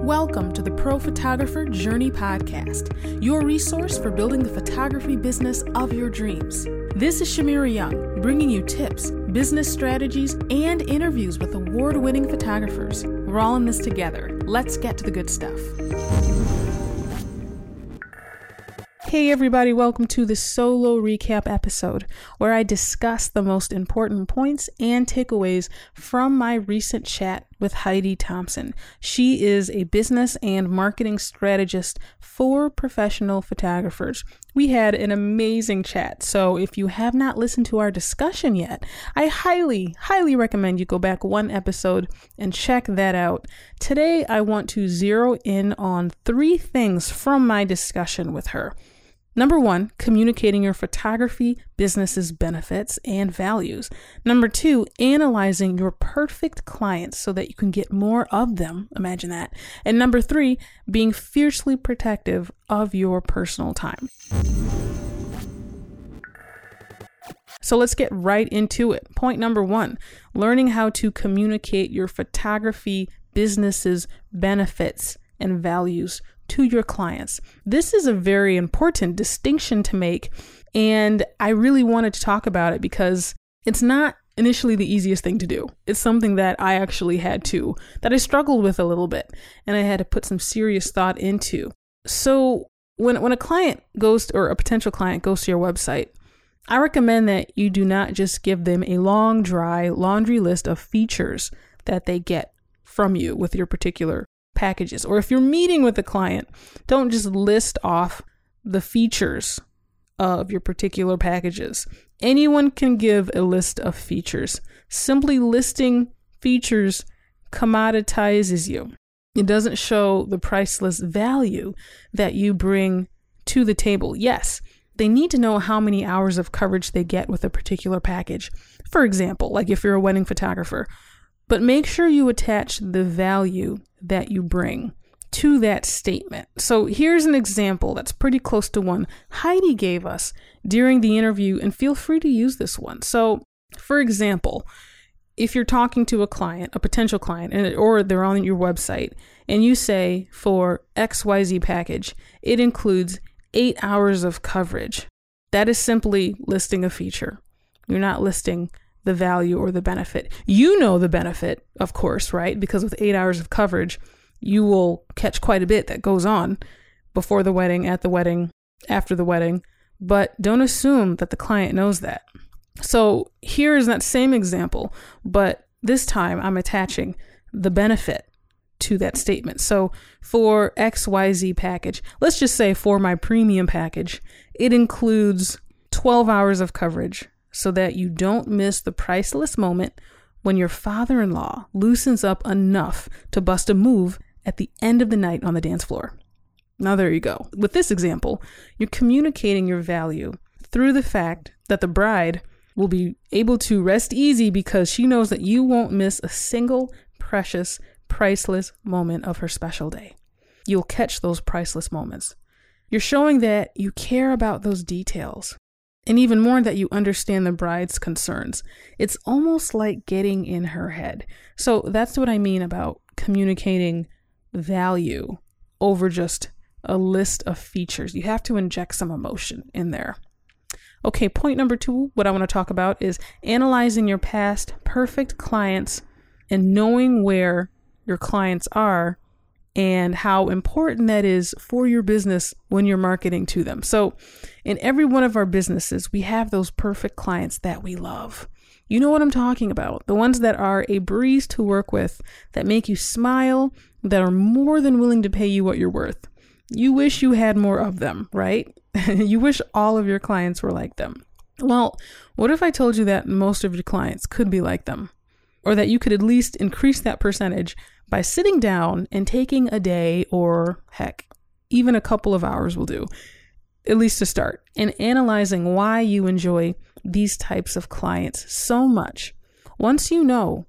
Welcome to the Pro Photographer Journey Podcast, your resource for building the photography business of your dreams. This is Shamira Young, bringing you tips, business strategies, and interviews with award-winning photographers. We're all in this together. Let's get to the good stuff. Hey everybody, welcome to the solo recap episode where I discuss the most important points and takeaways from my recent chat with Heidi Thompson. She is a business and marketing strategist for professional photographers. We had an amazing chat, so if you have not listened to our discussion yet, I highly recommend you go back one episode and check that out. Today, I want to zero in on 3 things from my discussion with her. Number 1, communicating your photography business's benefits and values. Number 2, analyzing your perfect clients so that you can get more of them. Imagine that. And number 3, being fiercely protective of your personal time. So let's get right into it. Point number 1, learning how to communicate your photography business's benefits and values to your clients. This is a very important distinction to make, and I really wanted to talk about it because it's not initially the easiest thing to do. It's something that I actually that I struggled with a little bit, and I had to put some serious thought into. So when a client or a potential client goes to your website, I recommend that you do not just give them a long, dry laundry list of features that they get from you with your particular packages. Or if you're meeting with a client, don't just list off the features of your particular packages. Anyone can give a list of features. Simply listing features commoditizes you. It doesn't show the priceless value that you bring to the table. Yes, they need to know how many hours of coverage they get with a particular package. For example, like if you're a wedding photographer, but make sure you attach the value that you bring to that statement. So here's an example that's pretty close to one Heidi gave us during the interview, and feel free to use this one. So for example, if you're talking to a client, a potential client, or they're on your website, and you say for XYZ package, it includes 8 hours of coverage. That is simply listing a feature. You're not listing the value or the benefit. You know the benefit, of course, right? Because with 8 hours of coverage, you will catch quite a bit that goes on before the wedding, at the wedding, after the wedding, but don't assume that the client knows that. So here's that same example, but this time I'm attaching the benefit to that statement. So for XYZ package, let's just say for my premium package, it includes 12 hours of coverage so that you don't miss the priceless moment when your father-in-law loosens up enough to bust a move at the end of the night on the dance floor. Now there you go. With this example, you're communicating your value through the fact that the bride will be able to rest easy because she knows that you won't miss a single precious, priceless moment of her special day. You'll catch those priceless moments. You're showing that you care about those details. And even more, that you understand the bride's concerns. It's almost like getting in her head. So that's what I mean about communicating value over just a list of features. You have to inject some emotion in there. Okay, point number 2, what I want to talk about is analyzing your past perfect clients and knowing where your clients are and how important that is for your business when you're marketing to them. So in every one of our businesses, we have those perfect clients that we love. You know what I'm talking about. The ones that are a breeze to work with, that make you smile, that are more than willing to pay you what you're worth. You wish you had more of them, right? You wish all of your clients were like them. Well, what if I told you that most of your clients could be like them? Or that you could at least increase that percentage by sitting down and taking a day, or heck, even a couple of hours will do, at least to start, and analyzing why you enjoy these types of clients so much. Once you know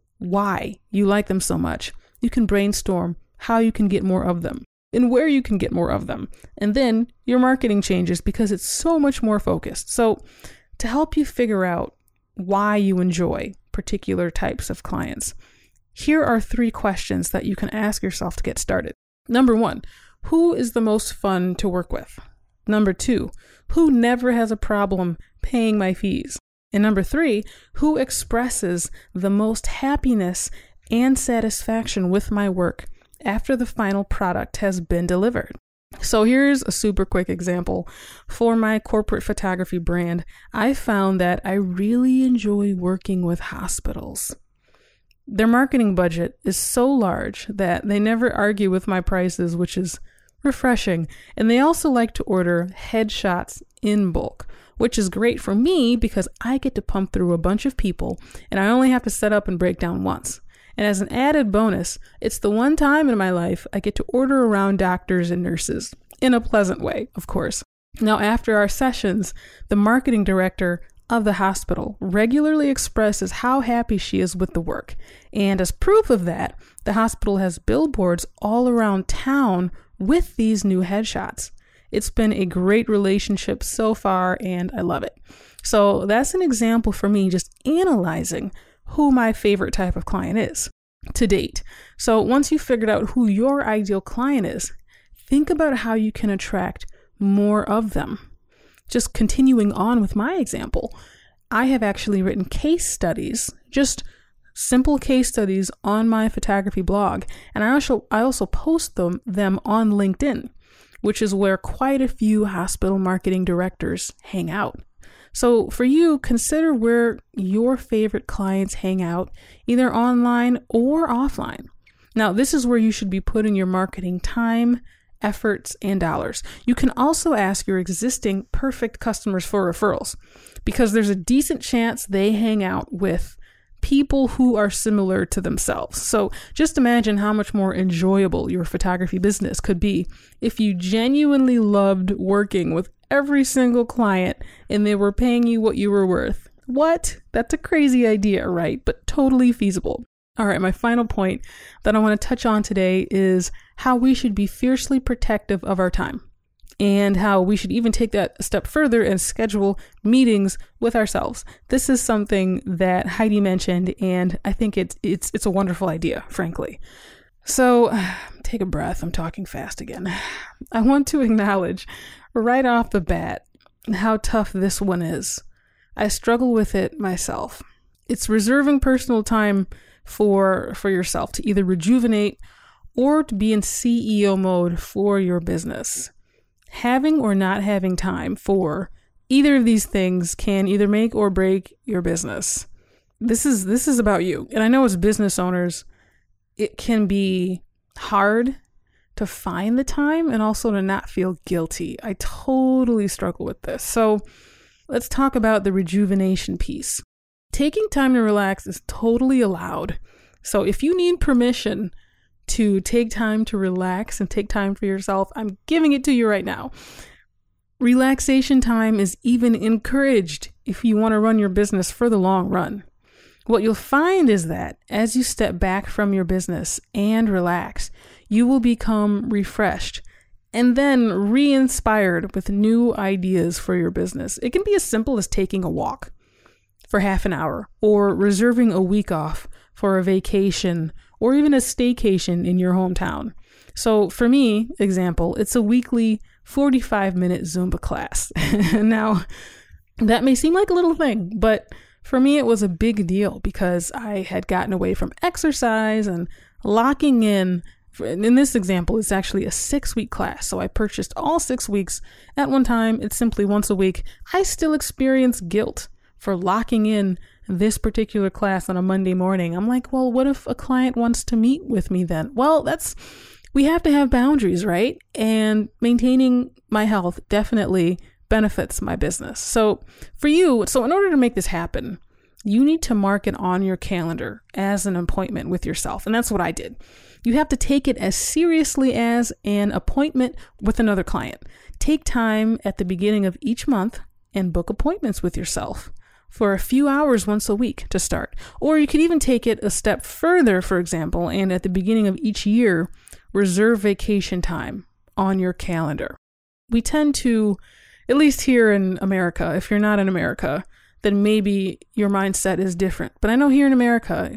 why you like them so much, you can brainstorm how you can get more of them and where you can get more of them. And then your marketing changes because it's so much more focused. So to help you figure out why you enjoy particular types of clients, Here are 3 questions that you can ask yourself to get started. Number 1, who is the most fun to work with? Number 2, who never has a problem paying my fees? And number 3, who expresses the most happiness and satisfaction with my work after the final product has been delivered? So here's a super quick example. For my corporate photography brand, I found that I really enjoy working with hospitals. Their marketing budget is so large that they never argue with my prices, which is refreshing. And they also like to order headshots in bulk, which is great for me because I get to pump through a bunch of people and I only have to set up and break down once. And as an added bonus, it's the one time in my life I get to order around doctors and nurses in a pleasant way, of course. Now, after our sessions, the marketing director of the hospital regularly expresses how happy she is with the work. And as proof of that, the hospital has billboards all around town with these new headshots. It's been a great relationship so far, and I love it. So that's an example for me just analyzing who my favorite type of client is to date. So once you've figured out who your ideal client is, think about how you can attract more of them. Just continuing on with my example, I have actually written case studies, just simple case studies on my photography blog. And I also post them on LinkedIn, which is where quite a few hospital marketing directors hang out. So for you, consider where your favorite clients hang out, either online or offline. Now, this is where you should be putting your marketing time, efforts, and dollars. You can also ask your existing perfect customers for referrals because there's a decent chance they hang out with people who are similar to themselves. So just imagine how much more enjoyable your photography business could be if you genuinely loved working with every single client and they were paying you what you were worth. What? That's a crazy idea, right? But totally feasible. All right, my final point that I want to touch on today is how we should be fiercely protective of our time and how we should even take that a step further and schedule meetings with ourselves. This is something that Heidi mentioned, and I think it's a wonderful idea, frankly. So take a breath. I'm talking fast again. I want to acknowledge right off the bat how tough this one is. I struggle with it myself. It's reserving personal time for yourself to either rejuvenate or to be in CEO mode for your business. Having or not having time for either of these things can either make or break your business. This is about you. And I know as business owners, it can be hard to find the time and also to not feel guilty. I totally struggle with this. So let's talk about the rejuvenation piece. Taking time to relax is totally allowed. So if you need permission to take time to relax and take time for yourself, I'm giving it to you right now. Relaxation time is even encouraged if you want to run your business for the long run. What you'll find is that as you step back from your business and relax, you will become refreshed and then re-inspired with new ideas for your business. It can be as simple as taking a walk for half an hour or reserving a week off for a vacation or even a staycation in your hometown. So for me, example, it's a weekly 45-minute Zumba class. Now, that may seem like a little thing, but for me, it was a big deal because I had gotten away from exercise and locking in. In this example, it's actually a 6-week class. So I purchased all 6 weeks at one time. It's simply once a week. I still experience guilt for locking in this particular class on a Monday morning. I'm like, well, what if a client wants to meet with me then? Well, we have to have boundaries, right? And maintaining my health definitely benefits my business. So for you, in order to make this happen, you need to mark it on your calendar as an appointment with yourself. And that's what I did. You have to take it as seriously as an appointment with another client. Take time at the beginning of each month and book appointments with yourself for a few hours once a week to start. Or you could even take it a step further, for example, and at the beginning of each year, reserve vacation time on your calendar. We tend to, at least here in America, if you're not in America, then maybe your mindset is different. But I know here in America,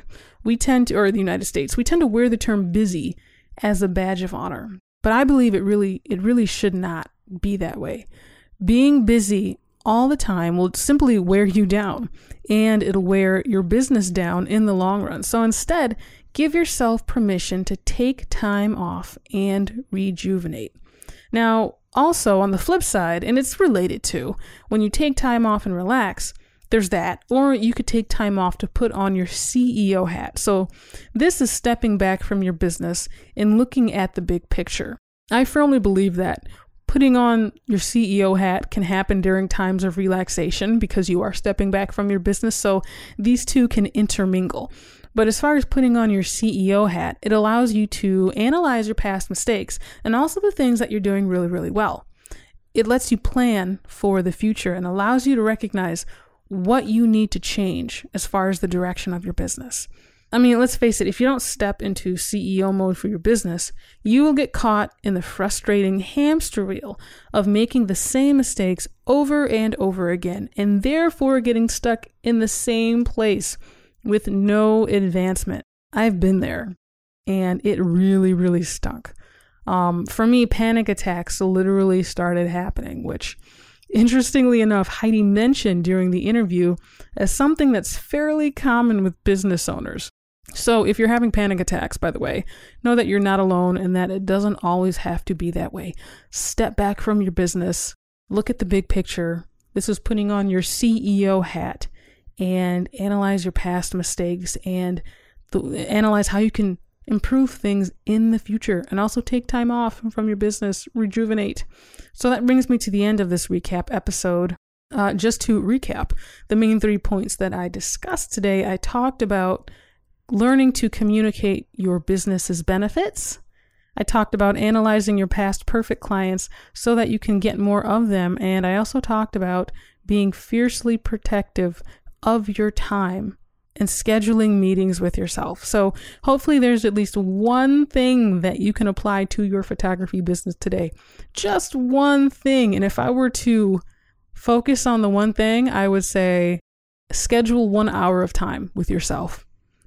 or the United States, we tend to wear the term busy as a badge of honor. But I believe it really should not be that way. Being busy all the time will simply wear you down, and it'll wear your business down in the long run. So instead, give yourself permission to take time off and rejuvenate. Now, also on the flip side, and it's related to, when you take time off and relax, there's that. Or you could take time off to put on your CEO hat. So this is stepping back from your business and looking at the big picture. I firmly believe that putting on your CEO hat can happen during times of relaxation because you are stepping back from your business. So these two can intermingle. But as far as putting on your CEO hat, it allows you to analyze your past mistakes and also the things that you're doing really, really well. It lets you plan for the future and allows you to recognize what you need to change as far as the direction of your business. I mean, let's face it, if you don't step into CEO mode for your business, you will get caught in the frustrating hamster wheel of making the same mistakes over and over again, and therefore getting stuck in the same place with no advancement. I've been there, and it really, really stunk. For me, panic attacks literally started happening, which, interestingly enough, Heidi mentioned during the interview as something that's fairly common with business owners. So if you're having panic attacks, by the way, know that you're not alone and that it doesn't always have to be that way. Step back from your business, look at the big picture. This is putting on your CEO hat and analyze your past mistakes and analyze how you can improve things in the future, and also take time off from your business, rejuvenate. So that brings me to the end of this recap episode. Just to recap the main 3 points that I discussed today, I talked about learning to communicate your business's benefits. I talked about analyzing your past perfect clients so that you can get more of them. And I also talked about being fiercely protective of your time and scheduling meetings with yourself. So hopefully there's at least one thing that you can apply to your photography business today. Just one thing. And if I were to focus on the one thing, I would say schedule 1 hour of time with yourself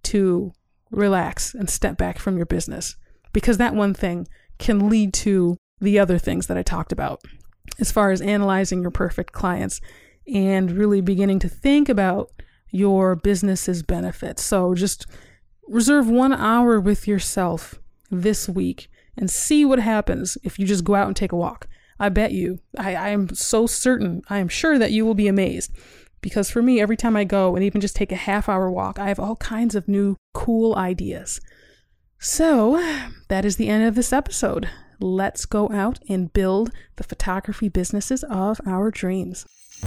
to relax and step back from your business, because that one thing can lead to the other things that I talked about as far as analyzing your perfect clients and really beginning to think about your business's benefits. So just reserve 1 hour with yourself this week and see what happens if you just go out and take a walk. I bet you, I am so certain, I am sure that you will be amazed. Because for me, every time I go and even just take a half-hour walk, I have all kinds of new cool ideas. So that is the end of this episode. Let's go out and build the photography businesses of our dreams.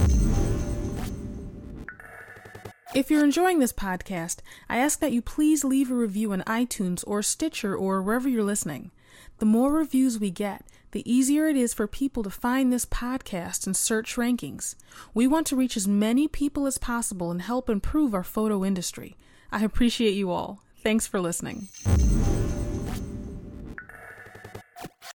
If you're enjoying this podcast, I ask that you please leave a review on iTunes or Stitcher or wherever you're listening. The more reviews we get, the easier it is for people to find this podcast and search rankings. We want to reach as many people as possible and help improve our photo industry. I appreciate you all. Thanks for listening.